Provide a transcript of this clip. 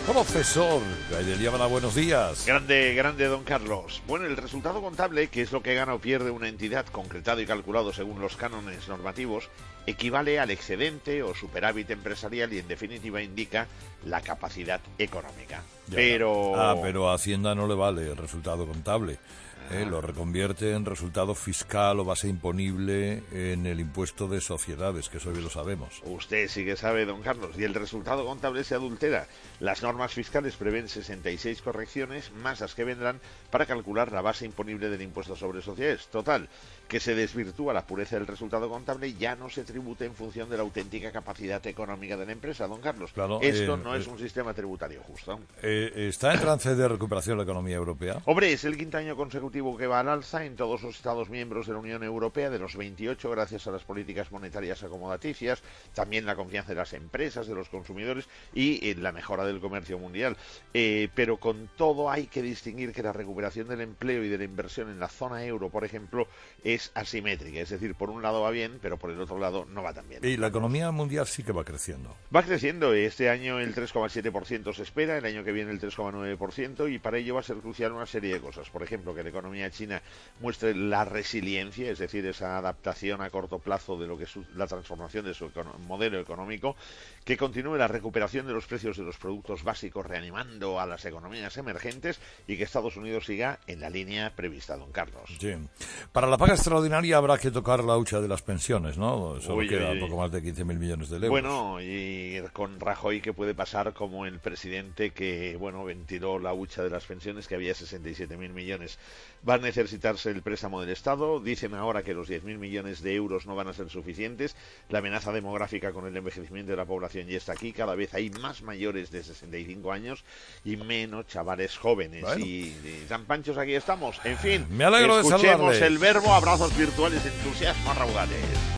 Profesor Gaidel Llábala, buenos días. Grande, grande, don Carlos. Bueno, el resultado contable, que es lo que gana o pierde una entidad concretado y calculado según los cánones normativos, equivale al excedente o superávit empresarial y, en definitiva, indica la capacidad económica. Ya. Pero... pero a Hacienda no le vale el resultado contable. Lo reconvierte en resultado fiscal o base imponible en el impuesto de sociedades, que eso bien lo sabemos. Usted sí que sabe, don Carlos, y el resultado contable se adultera. Las normas fiscales prevén 66 correcciones, más las que vendrán, para calcular la base imponible del impuesto sobre sociedades. Total, que se desvirtúa la pureza del resultado contable y ya no se tribute en función de la auténtica capacidad económica de la empresa, don Carlos. Claro, esto no es un sistema tributario justo. ¿Está en trance de recuperación la economía europea? Hombre, es el quinto año consecutivo que va al alza en todos los Estados miembros de la Unión Europea, de los 28, gracias a las políticas monetarias acomodaticias, también la confianza de las empresas, de los consumidores y la mejora del comercio mundial. Pero con todo hay que distinguir que la recuperación del empleo y de la inversión en la zona euro, por ejemplo, es asimétrica. Es decir, por un lado va bien, pero por el otro lado no va tan bien. Y la economía mundial sí que va creciendo. Va creciendo. Este año el 3,7% se espera, el año que viene el 3,9%, y para ello va a ser crucial una serie de cosas. Por ejemplo, que la economía china muestre la resiliencia, es decir, esa adaptación a corto plazo de lo que es la transformación de su modelo económico, que continúe la recuperación de los precios de los productos básicos, reanimando a las economías emergentes, y que Estados Unidos siga en la línea prevista, don Carlos. Sí. Para la paga extraordinaria habrá que tocar la hucha de las pensiones, ¿no? Solo queda poco más de 15.000 millones de euros. Bueno, y con Rajoy, que puede pasar como el presidente que, ventiló la hucha de las pensiones, que había 67.000 millones. Va a necesitarse el préstamo del Estado. Dicen ahora que los 10.000 millones de euros no van a ser suficientes. La amenaza demográfica con el envejecimiento de la población ya está aquí. Cada vez hay más mayores de 65 años y menos chavales jóvenes. Bueno. Y tan panchos aquí estamos. En fin, me alegro de escuchemos saludarles. el verbo, abrazos virtuales, entusiasmo, raudales.